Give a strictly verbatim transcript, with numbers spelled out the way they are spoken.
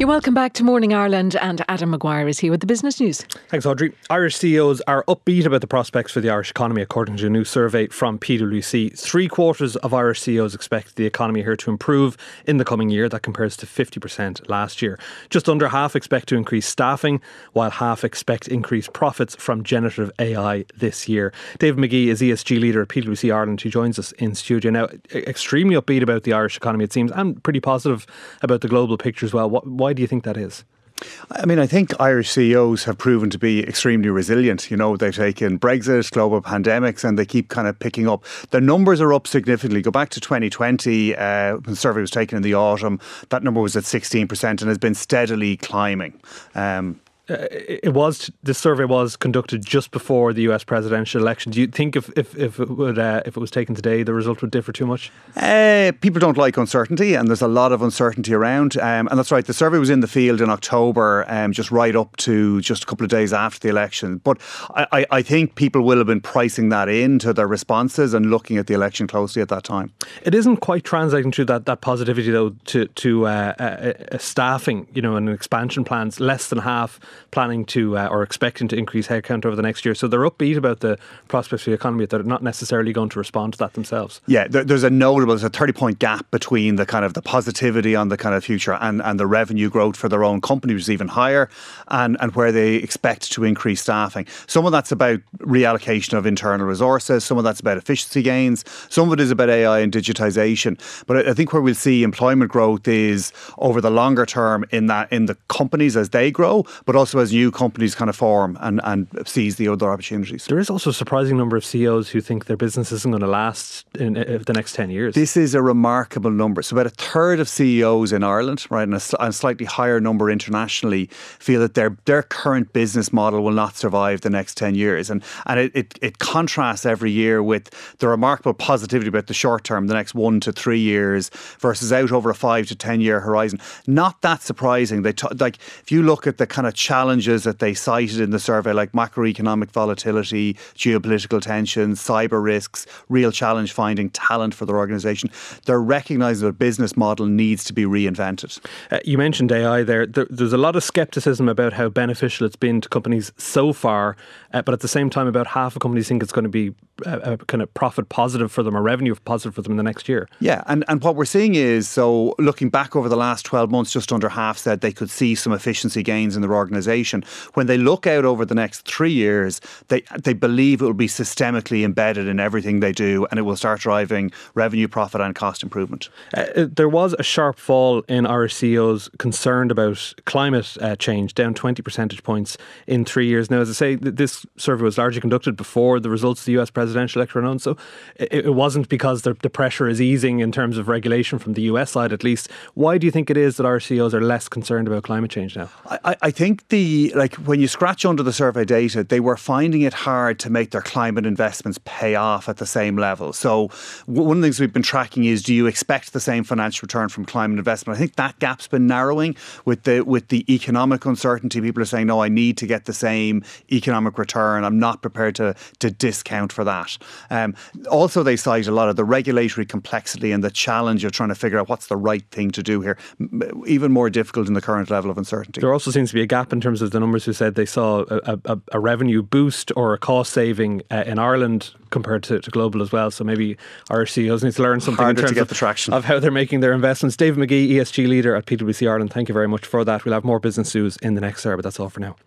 You're welcome back to Morning Ireland, and Adam Maguire is here with the business news. Thanks, Audrey. Irish C E Os are upbeat about the prospects for the Irish economy, according to a new survey from P W C. Three quarters of Irish C E Os expect the economy here to improve in the coming year. That compares to fifty percent last year. Just under half expect to increase staffing, while half expect increased profits from generative A I this year. David McGee is E S G leader at P W C Ireland, who joins us in studio now. Extremely upbeat about the Irish economy, it seems, and pretty positive about the global picture as well. Why do you think that is? I mean, I think Irish C E Os have proven to be extremely resilient. You know, they've taken Brexit, global pandemics, and they keep kind of picking up. Their numbers are up significantly. Go back to twenty twenty, uh, when the survey was taken in the autumn, that number was at sixteen percent and has been steadily climbing. Um, Uh, it was this survey was conducted just before the U S presidential election. Do you think if if, if it would uh, if it was taken today, the result would differ too much? Uh, people don't like uncertainty, and there's a lot of uncertainty around. Um, and that's right. The survey was in the field in October, um, just right up to just a couple of days after the election. But I, I, I think people will have been pricing that into their responses and looking at the election closely at that time. It isn't quite translating through that that positivity though to to uh, uh, uh, staffing, you know, and expansion plans. Less than half planning to uh, or expecting to increase headcount over the next year. So they're upbeat about the prospects for the economy, that they're not necessarily going to respond to that themselves. Yeah, there, there's a notable, there's a thirty point gap between the kind of the positivity on the kind of future and, and the revenue growth for their own company, which is even higher, and, and where they expect to increase staffing. Some of that's about reallocation of internal resources, some of that's about efficiency gains, some of it is about A I and digitisation. But I think where we'll see employment growth is over the longer term in that in the companies as they grow, but also as new companies kind of form and, and seize the other opportunities. There is also a surprising number of C E Os who think their business isn't going to last in uh, the next ten years. This is a remarkable number. So about a third of C E Os in Ireland, right, and a, a slightly higher number internationally, feel that their their current business model will not survive the next ten years. And and it, it, it contrasts every year with the remarkable positivity about the short term, the next one to three years, versus out over a five to ten year horizon. Not that surprising. They t- like if you look at the kind of challenges that they cited in the survey, like macroeconomic volatility, geopolitical tensions, cyber risks, real challenge finding talent for their organisation, they're recognising that a business model needs to be reinvented. Uh, you mentioned A I there. there. There's a lot of scepticism about how beneficial it's been to companies so far, uh, but at the same time, about half of companies think it's going to be a, a kind of profit positive for them or revenue positive for them in the next year. Yeah, and, and what we're seeing is, so looking back over the last twelve months, just under half said they could see some efficiency gains in their organisation. When they look out over the next three years, they they believe it will be systemically embedded in everything they do, and it will start driving revenue, profit and cost improvement. Uh, there was a sharp fall in Irish C E Os concerned about climate uh, change, down twenty percentage points in three years. Now, as I say, this survey was largely conducted before the results of the U S presidential election were known, so it, it wasn't because the, the pressure is easing in terms of regulation from the U S side at least. Why do you think it is that Irish C E Os are less concerned about climate change now? I, I think the like when you scratch under the survey data, they were finding it hard to make their climate investments pay off at the same level. So one of the things we've been tracking is, do you expect the same financial return from climate investment? I think that gap's been narrowing with the with the economic uncertainty. People are saying, no, I need to get the same economic return. I'm not prepared to to discount for that. Um, also, they cite a lot of the regulatory complexity and the challenge of trying to figure out what's the right thing to do here. Even more difficult in the current level of uncertainty. There also seems to be a gap in terms of the numbers who said they saw a, a, a revenue boost or a cost saving uh, in Ireland compared to, to global as well. So maybe Irish C E Os need to learn something Harder in terms to get of, the traction. of how they're making their investments. David McGee, E S G leader at P W C Ireland, thank you very much for that. We'll have more business news in the next hour, but that's all for now.